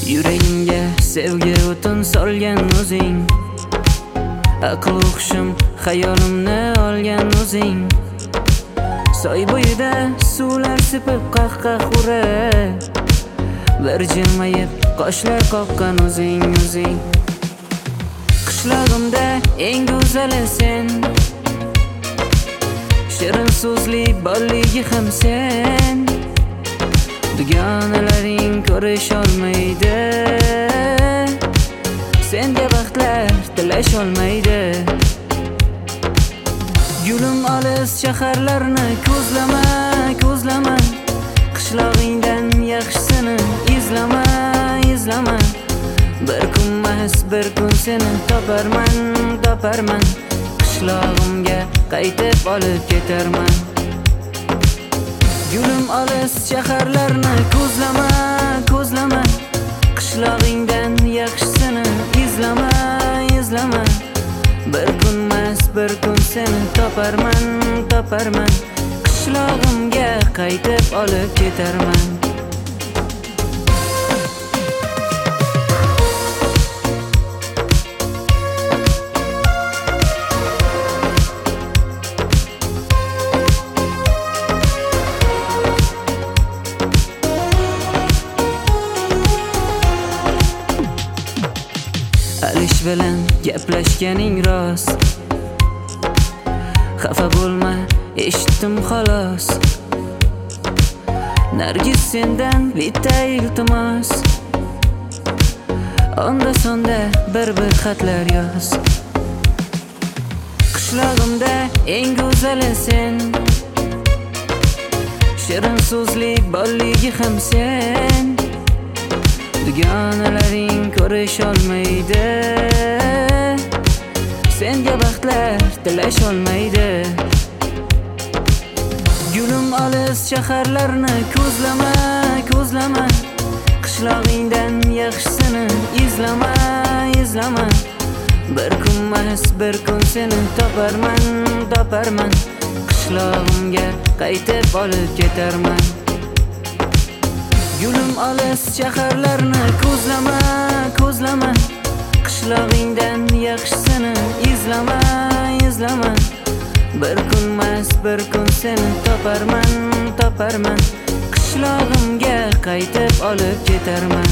Yuragimga sevgi o'tin solgan o'zing, aql hushim xayolimni olgan o'zing. Soy bo'yida suvlar sepib qahqah urib, bir jilmayib qoshlar qoqqan o'zing. Qishlog'imda eng go'zali sen, shirin so'zli bolligi ham sen. Dugonalaring ko'rish olmaydi, senga baxtlar tilash olmaydi. Gulim olis shaharlarni ko'zlama, qishlog'ingdan yaxshisini izlama. Bir kunmas bir kun seni toparman, qishlog'imga qaytib olib ketarman. Gulim olis shaharlarni ko'zlama, qishlog'ingdan yaxshisini izlama. Bir kunmas bir kun seni toparman, qishlog'imga qaytib olib ketarman. Alish bilan gaplashganing rost, xafa bo'lma, eshitdim xolos. Nargiz sendan bitta iltimos, onda sonda bir xatlar yoz. Qishlog'imda eng go'zali sen, shirin so'zli bolligi ham sen. Dugonalaring ko'rish olmaydi, senga baxtlar tilash olmaydi. Gulim olis shaharlarni ko'zlama, qishlog'ingdan yaxshisini izlama. Bir kunmas bir kun seni toparman, qishlog'imga qaytib olib ketarman. Gulim olis shaharlarni ko'zlama, qishlog'ingdan yaxshisini izlama. Bir kunmas bir kun seni toparman, qishlog'imga qaytib olib ketarman.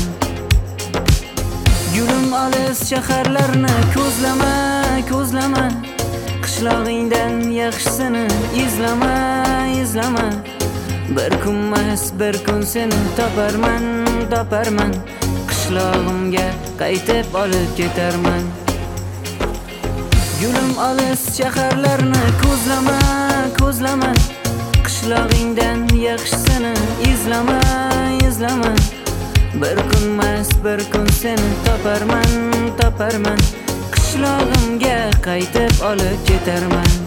Gulim olis shaharlarni ko'zlama, qishlog'ingdan yaxshisini izlama. Bir kunmas bir kun seni toparman, qishlog'imga qaytib olib ketarman. Gulim olis shaharlarni ko'zlama, qishlog'ingdan yaxshisini izlama. Bir kunmas bir kun seni toparman, qishlog'imga qaytib olib ketarman.